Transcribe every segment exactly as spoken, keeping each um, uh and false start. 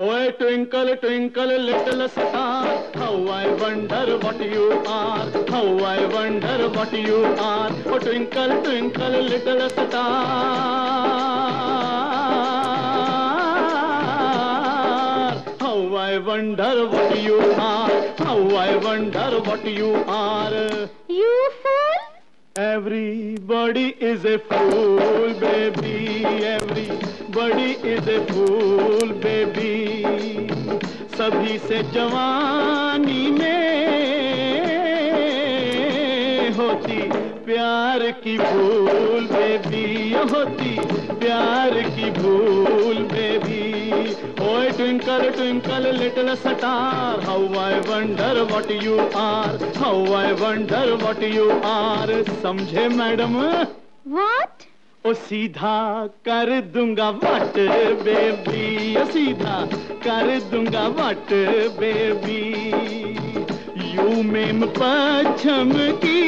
Oh, twinkle, twinkle, little star, how I wonder what you are, how I wonder what you are. Oh, twinkle, twinkle, little star, how I wonder what you are, how I wonder what you are. You fool! Everybody is a fool, baby. Everybody is a fool, baby. सभी से जवानी में होती प्यार की भूल, baby, होती प्यार की भूल, baby. Oh, twinkle, twinkle, little star, how I wonder what you are, how I wonder what you are. समझे मैडम? What? ओ सीधा कर दूंगा वट बेबी, ओ सीधा कर दूंगा वट बेबी. यू मेम पश्चिम की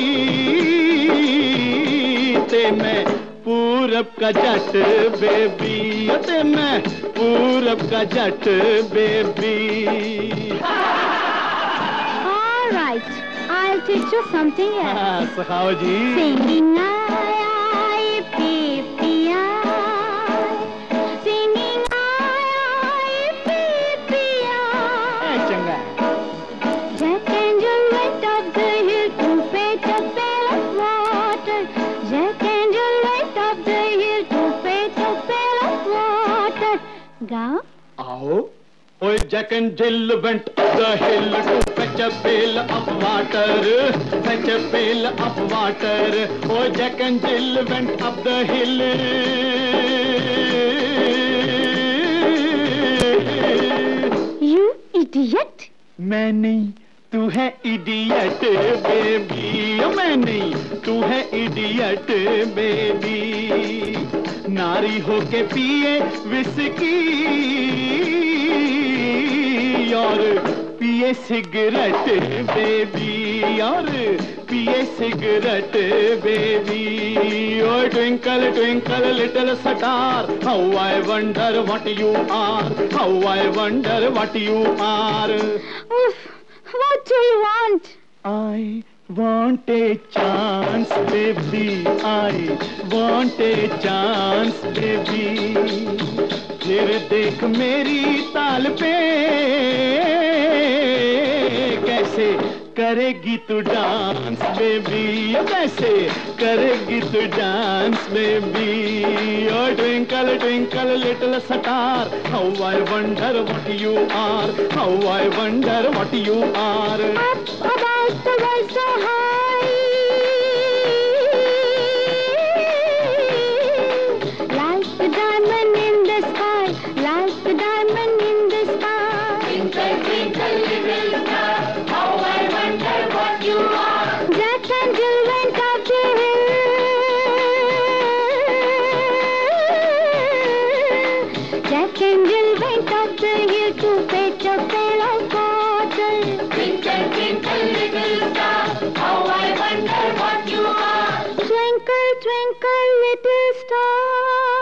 ते मैं पूरब का जट बेबी, ते मैं पूरब का जट baby. All right, I'll teach you something else. सिखाओ जी. Singing I, I, baby, I. Singing I, I, baby, I. चंगा. Jack and Jill went up the hill to fetch a pail of water. Jack and Jill went up the hill to fetch a pail of water. Go. आओ. Oh, Jack and Jill went up the hill to fetch a pail of water, fetch a pail of water. Oh, Jack and Jill went up the hill. You idiot! मैं नहीं, तू है idiot baby. मैं नहीं, तू है idiot baby. नारी होके पिए विस्की और पिए सिगरेट बेबी, और पिए cigarette baby. Oh, twinkle, twinkle, little star, how I wonder what you are, how I wonder what you are. Oof, what do you want? I want a chance, baby. I want a chance, baby. फिर देख मेरी ताल पे कैसे करेगी तू dance baby, कैसे करेगी तू dance baby. Oh, twinkle, twinkle, little star, how I wonder what you are, how I wonder what you are. Up about the world so high, like a diamond in the sky, like a diamond in the sky. Twinkle, twinkle, little star, how I wonder what you are. Jack and Jill went up the hill. Jack and Jill went up the hill to fetch a pail of water. Twinkle, twinkle, little star, how I wonder what you are. Twinkle, twinkle, little star.